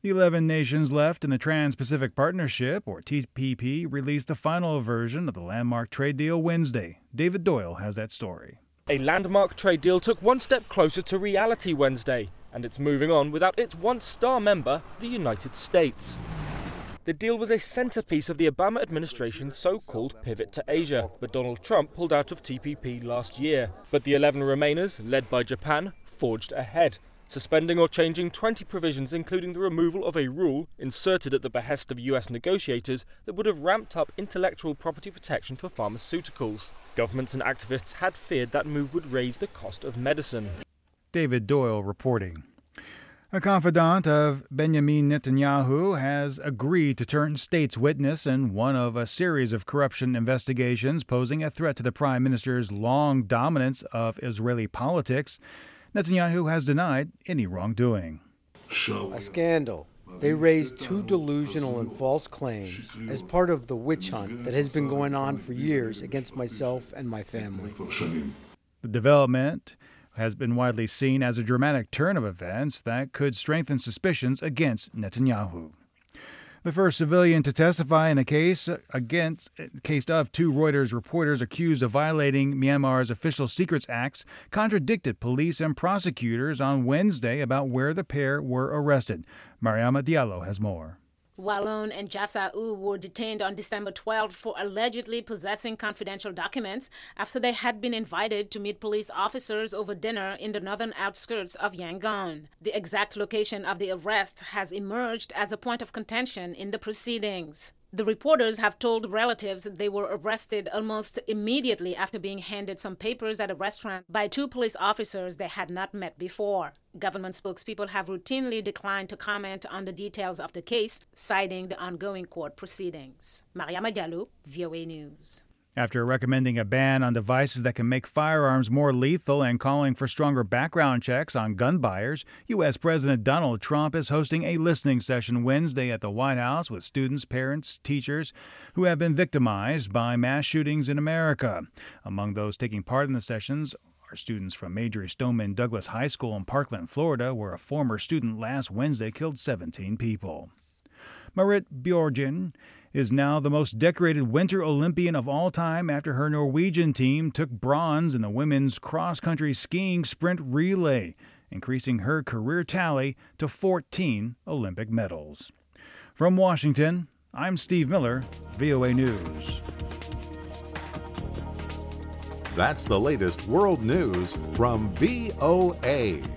The 11 nations left in the Trans-Pacific Partnership, or TPP, released the final version of the landmark trade deal Wednesday. David Doyle has that story. A landmark trade deal took one step closer to reality Wednesday, and it's moving on without its once star member, the United States. The deal was a centerpiece of the Obama administration's so-called pivot to Asia, but Donald Trump pulled out of TPP last year. But the 11 remainers, led by Japan, forged ahead, suspending or changing 20 provisions, including the removal of a rule inserted at the behest of US negotiators that would have ramped up intellectual property protection for pharmaceuticals. Governments and activists had feared that move would raise the cost of medicine. David Doyle reporting. A confidant of Benjamin Netanyahu has agreed to turn state's witness in one of a series of corruption investigations posing a threat to the prime minister's long dominance of Israeli politics. Netanyahu has denied any wrongdoing. A scandal. They raised two delusional and false claims as part of the witch hunt that has been going on for years against myself and my family. The development has been widely seen as a dramatic turn of events that could strengthen suspicions against Netanyahu. The first civilian to testify in a case of two Reuters reporters accused of violating Myanmar's Official Secrets Acts contradicted police and prosecutors on Wednesday about where the pair were arrested. Mariama Diallo has more. Walloon and Jassau were detained on December 12 for allegedly possessing confidential documents after they had been invited to meet police officers over dinner in the northern outskirts of Yangon. The exact location of the arrest has emerged as a point of contention in the proceedings. The reporters have told relatives they were arrested almost immediately after being handed some papers at a restaurant by two police officers they had not met before. Government spokespeople have routinely declined to comment on the details of the case, citing the ongoing court proceedings. Mariama Diallo, VOA News. After recommending a ban on devices that can make firearms more lethal and calling for stronger background checks on gun buyers, U.S. President Donald Trump is hosting a listening session Wednesday at the White House with students, parents, teachers who have been victimized by mass shootings in America. Among those taking part in the sessions are students from Marjory Stoneman Douglas High School in Parkland, Florida, where a former student last Wednesday killed 17 people. Marit Bjørgen is now the most decorated Winter Olympian of all time after her Norwegian team took bronze in the women's cross-country skiing sprint relay, increasing her career tally to 14 Olympic medals. From Washington, I'm Steve Miller, VOA News. That's the latest world news from VOA.